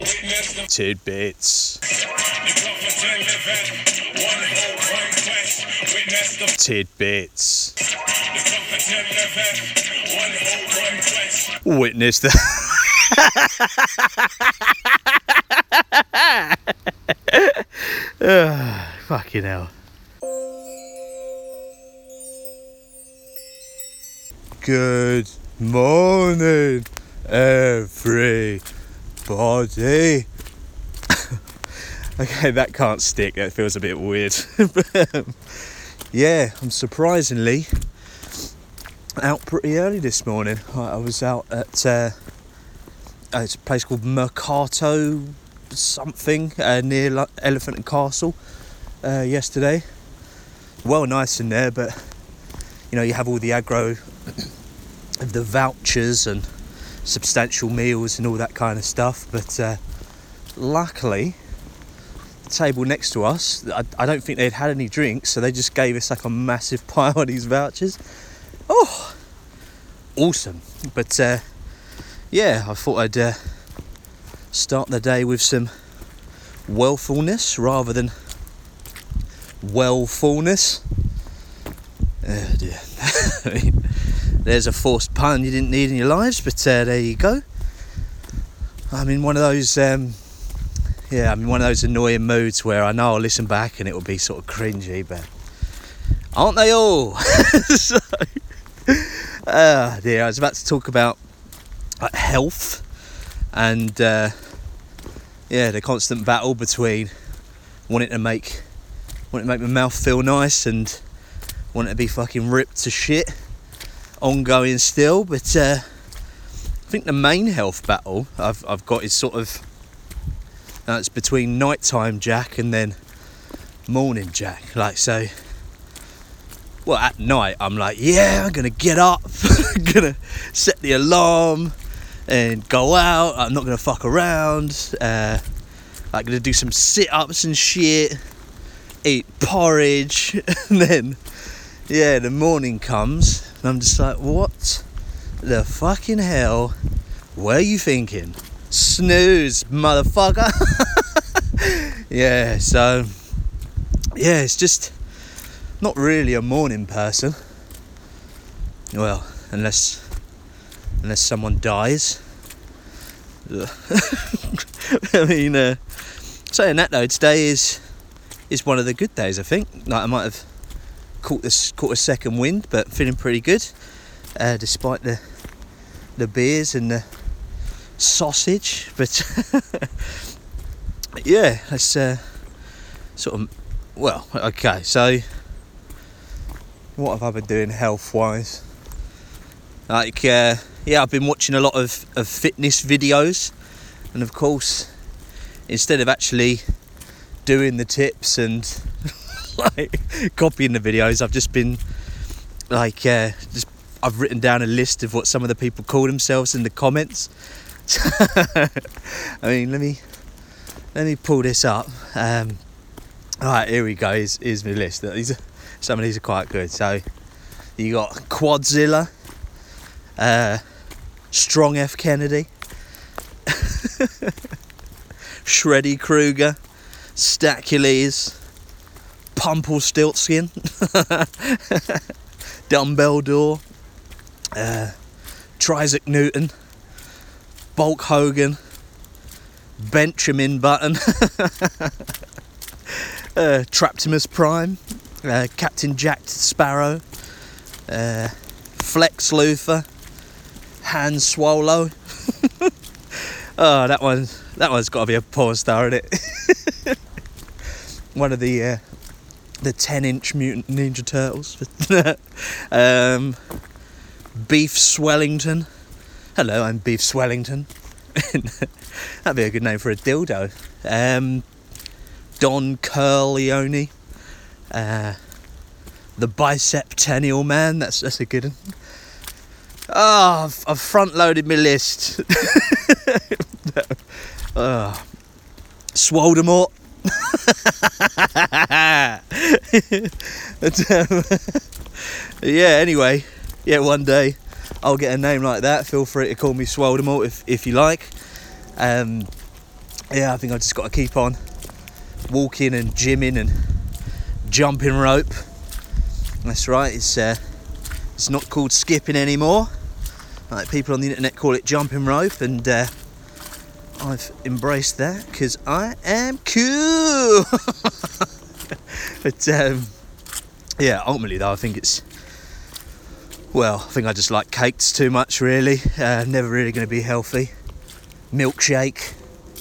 Tidbits. Tidbits. Witness the fucking hell. Good morning, everybody. Okay, that can't stick. That feels a bit weird. But, yeah, I'm surprisingly out pretty early this morning. I was out at it's a place called Mercato something near Elephant and Castle yesterday. Well, nice in there, but you know, you have all the aggro of the vouchers and substantial meals and all that kind of stuff. But luckily, the table next to us, I don't think they'd had any drinks, so they just gave us like a massive pile of these vouchers. Oh, awesome. But yeah, I thought I'd start the day with some wellfulness rather than wellfulness. Oh dear. I mean, there's a forced pun you didn't need in your lives, but there you go. I'm in one of those I'm in one of those annoying moods where I know I'll listen back and it will be sort of cringy, but aren't they all? So, dear, I was about to talk about health and the constant battle between wanting to make my mouth feel nice and wanting to be fucking ripped to shit, ongoing still. But I think the main health battle I've got is sort of it's between nighttime Jack and then morning Jack. Like, so, well, at night I'm like, yeah, I'm gonna get up, I'm gonna set the alarm and go out. I'm not gonna fuck around. I'm gonna do some sit-ups and shit, eat porridge, and then the morning comes and I'm just like, what the fucking hell were you thinking? Snooze, motherfucker. So it's just not really a morning person. Well, unless someone dies. I mean, saying that though, today is one of the good days, I think. Like, I might have caught a second wind, but feeling pretty good, despite the beers and the sausage. But yeah, that's sort of, well, okay, so what have I been doing health wise? Like, I've been watching a lot of fitness videos, and of course, instead of actually doing the tips and like copying the videos, I've just been like, I've written down a list of what some of the people call themselves in the comments. I mean, let me pull this up. Alright, here we go. Here's my list. Some of these are quite good. So you got Quadzilla, Strong F Kennedy, Shreddy Krueger, Stacules, Pumpelstiltskin, Dumbledore, Isaac Newton, Bulk Hogan, Benjamin Button, Traptimus Prime, Captain Jack Sparrow, Flex Luthor, Han Swallow. Oh, that one's got to be a porn star, isn't it? One of the 10-inch Mutant Ninja Turtles. Beef Swellington. Hello, I'm Beef Swellington. That'd be a good name for a dildo. Don Corleone. The Biceptennial Man. That's a good one. Oh, I've front-loaded my list. Swoldemort. Anyway, one day I'll get a name like that. Feel free to call me Swoldemort if you like. yeah, I think I've just got to keep on walking and gymming and jumping rope. That's right, it's not called skipping anymore. Like people on the internet call it jumping rope, and I've embraced that because I am cool. But yeah, ultimately though, I think I just like cakes too much, really. Never really going to be healthy. Milkshake.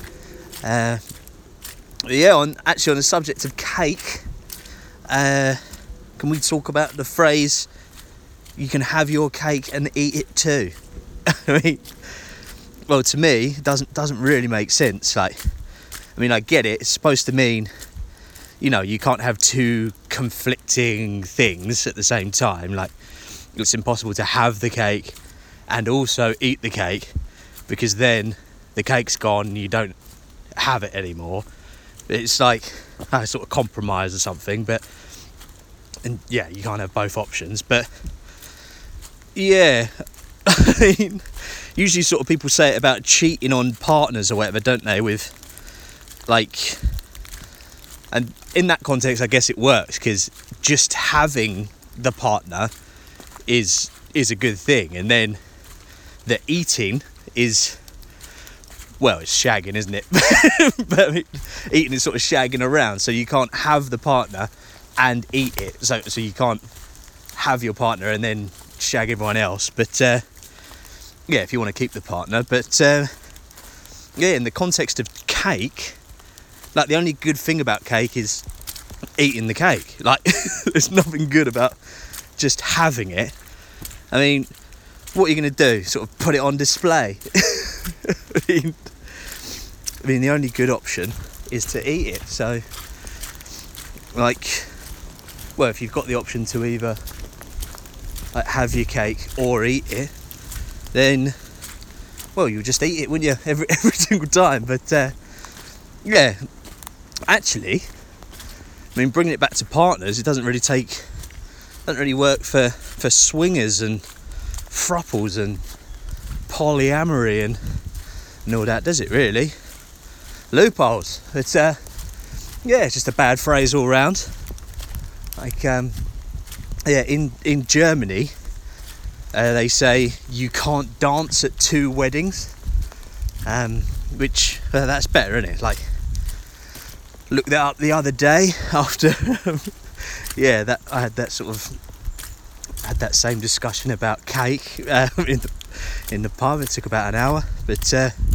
Yeah, on the subject of cake, can we talk about the phrase, you can have your cake and eat it too? I mean, well, to me, it doesn't really make sense. Like, I mean, I get it. It's supposed to mean, you can't have two conflicting things at the same time. Like, it's impossible to have the cake and also eat the cake, because then the cake's gone and you don't have it anymore. It's like a sort of compromise or something, and yeah, you can't have both options. But yeah, I mean, usually sort of people say it about cheating on partners or whatever, don't they? With like, and in that context, I guess it works, because just having the partner is a good thing, and then the eating is, well, it's shagging, isn't it? But I mean, eating is sort of shagging around, so you can't have the partner and eat it. So you can't have your partner and then shag everyone else. But yeah, if you want to keep the partner. But yeah, in the context of cake, like, the only good thing about cake is eating the cake. Like, there's nothing good about just having it. I mean, what are you going to do? Sort of put it on display? I mean, the only good option is to eat it. So, like, well, if you've got the option to either like have your cake or eat it, then, well, you'll just eat it, wouldn't you? Every single time. But yeah, actually, I mean, bringing it back to partners, it doesn't really work for swingers and throuples and polyamory and all that, does it really? Loopholes. It's yeah, it's just a bad phrase all round. Like, yeah, in Germany, they say you can't dance at two weddings, which that's better, isn't it? Like, looked that up the other day after yeah, that I had that same discussion about cake in the pub. It took about an hour, but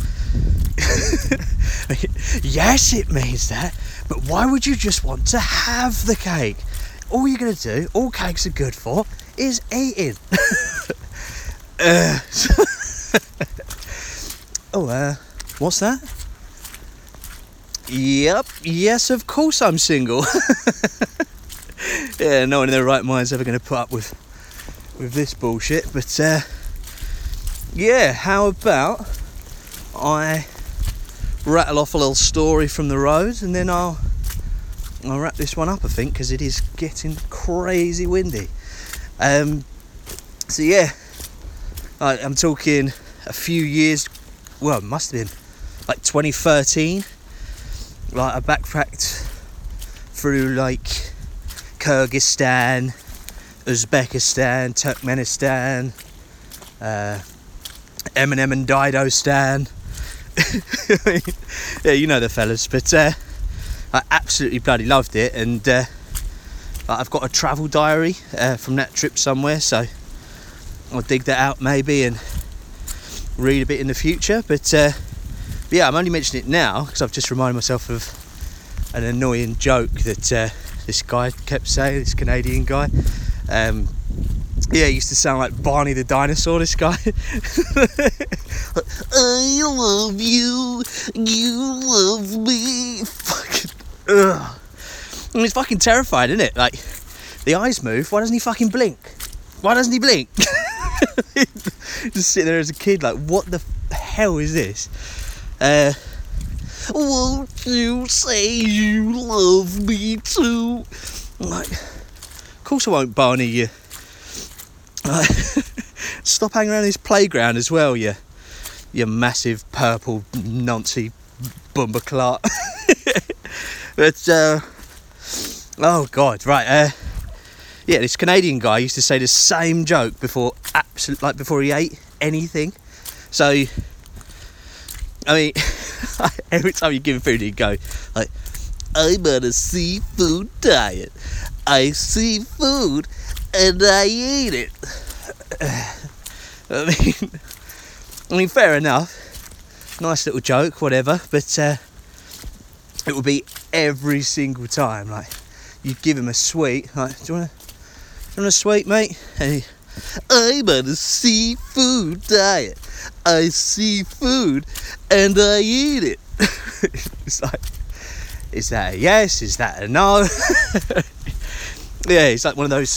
yes, it means that, but why would you just want to have the cake? All you're going to do, all cakes are good for, is eating. What's that? Yep, yes, of course I'm single. Yeah, no one in their right mind is ever going to put up with this bullshit. But yeah, how about I rattle off a little story from the road, and then I'll wrap this one up, I think, because it is getting crazy windy. So yeah, I'm talking a few years, well, it must have been like 2013. Like, I backpacked through like Kyrgyzstan, Uzbekistan, Turkmenistan, Eminem and Dido Stan. Yeah, you know the fellas. But I absolutely bloody loved it, and I've got a travel diary from that trip somewhere, so I'll dig that out maybe and read a bit in the future. But yeah, I'm only mentioning it now because I've just reminded myself of an annoying joke that this guy kept saying, this Canadian guy. Yeah, he used to sound like Barney the dinosaur, this guy. I love you, you love me. Fucking, ugh. And it's fucking terrifying, isn't it? Like, the eyes move, why doesn't he fucking blink? Why doesn't he blink? Just sitting there as a kid like, what the hell is this? Won't you say you love me too? I'm like, of course I won't, Barney, you. Stop hanging around this playground as well, you massive purple Nancy bumper clot. But oh god, right. Yeah, this Canadian guy used to say the same joke before he ate anything. So, I mean, every time you give him food, he'd go like, "I'm on a seafood diet. I see food and I eat it." I mean, fair enough. Nice little joke, whatever. But it would be every single time. Like, you'd give him a sweet. Like, do you want a sweet, mate? And "I'm on a seafood diet. I see food and I eat it." It's like, is that a yes? Is that a no? Yeah, it's like one of those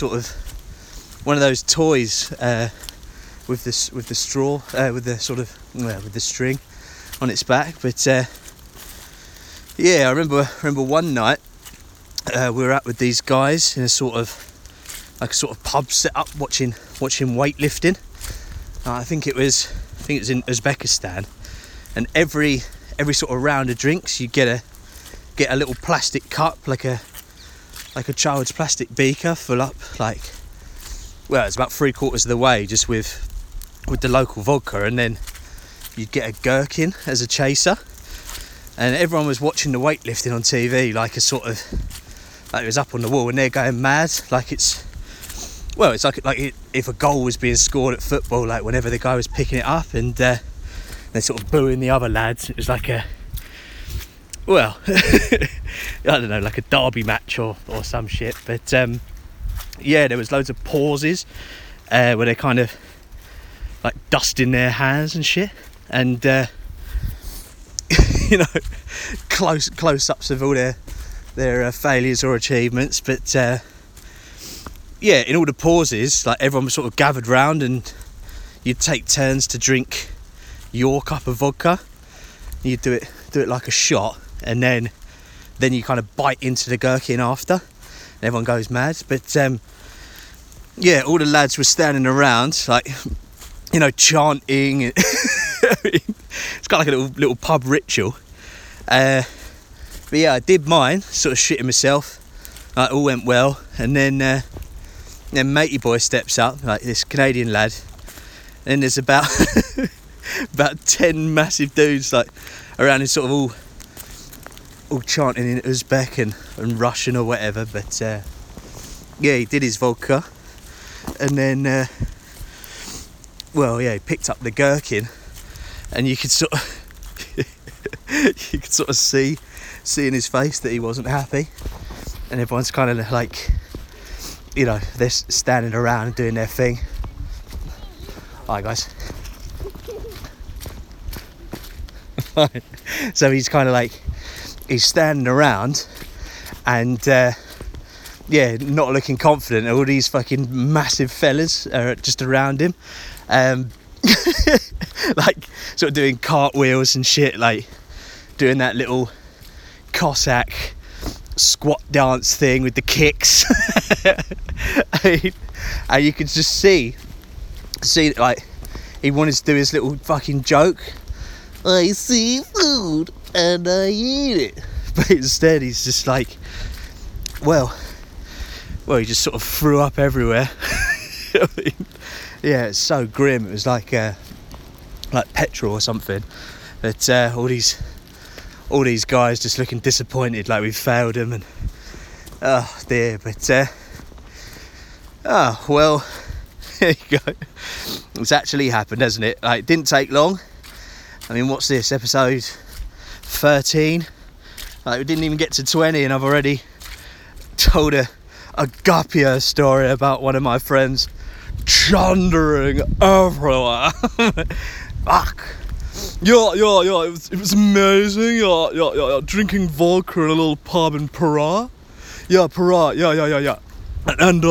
toys with the straw, with the string on its back. But yeah, I remember one night we were out with these guys in a sort of pub set up, watching weightlifting. I think it was in Uzbekistan, and every sort of round of drinks you get a little plastic cup, like a child's plastic beaker, full up, like, well, it's about 3/4 of the way, just with the local vodka, and then you'd get a gherkin as a chaser. And everyone was watching the weightlifting on TV, like it was up on the wall, and they're going mad, like it's like if a goal was being scored at football, like whenever the guy was picking it up, and they're sort of booing the other lads. It was like I don't know, like a derby match or some shit. But yeah, there was loads of pauses where they're kind of like dusting their hands and shit, and you know, close-ups of all their failures or achievements. But yeah, in all the pauses, like, everyone was sort of gathered round, and you'd take turns to drink your cup of vodka. You'd do it like a shot, and then you kind of bite into the gherkin after, and everyone goes mad. But yeah, all the lads were standing around, like, you know, chanting. It's kind of like a little pub ritual. But yeah, I did mine, sort of shitting myself. Like, all went well, and then matey boy steps up, like this Canadian lad, and there's about 10 massive dudes, like, around him, sort of all chanting in Uzbek and Russian or whatever. But yeah, he did his vodka, and then he picked up the gherkin, and you could sort of see in his face that he wasn't happy, and everyone's kind of like, you know, they're standing around and doing their thing. Hi guys. So he's kind of like, he's standing around and not looking confident. All these fucking massive fellas are just around him, like sort of doing cartwheels and shit, like doing that little Cossack squat dance thing with the kicks. And you could just see like he wanted to do his little fucking joke. I see food and I eat it. But instead he's just like, well, he just sort of threw up everywhere. I mean, yeah, it's so grim. It was like petrol or something. But all these guys just looking disappointed, like we've failed them, and oh dear. But well, there you go. It's actually happened, hasn't it? Like, it didn't take long. I mean, what's this, episode 13? Like, we didn't even get to 20, and I've already told a guppier story about one of my friends chundering everywhere. Fuck. Yeah, it was amazing. Yeah, drinking vodka in a little pub in Para. Yeah, Para. Yeah. And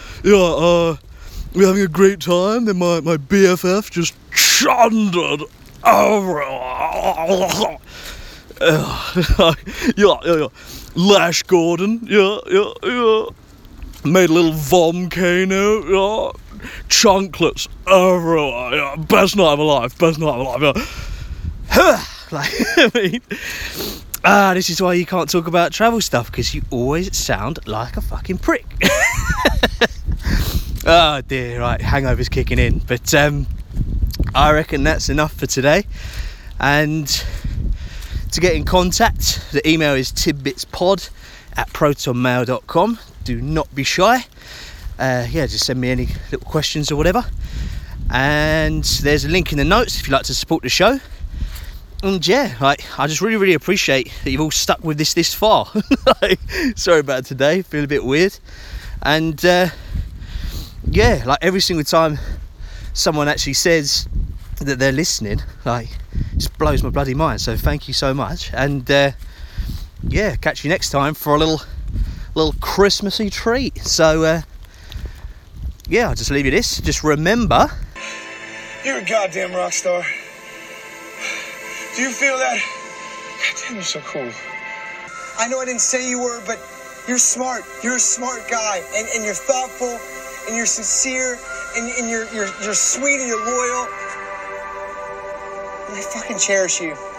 we're having a great time. Then my BFF just chundered everywhere. Yeah. Lash Gordon. Yeah. Made a little volcano. Yeah. Chunklets everywhere. Yeah. Best night of my life. Yeah. Like, I mean, this is why you can't talk about travel stuff, because you always sound like a fucking prick. Oh dear, right, hangover's kicking in. But I reckon that's enough for today. And to get in contact, the email is tidbitspod@protonmail.com. Do not be shy. Just send me any little questions or whatever. And there's a link in the notes if you'd like to support the show. And yeah, I just really, really appreciate that you've all stuck with this far. Sorry about today, feel a bit weird. And every single time someone actually says that they're listening, it just blows my bloody mind. So thank you so much. And catch you next time for a little Christmassy treat. So I'll just leave you this. Just remember, you're a goddamn rock star. Do you feel that? Goddamn, you're so cool. I know I didn't say you were, but you're smart. You're a smart guy, and you're thoughtful, and you're sincere, and you're sweet, and you're loyal. And I fucking cherish you.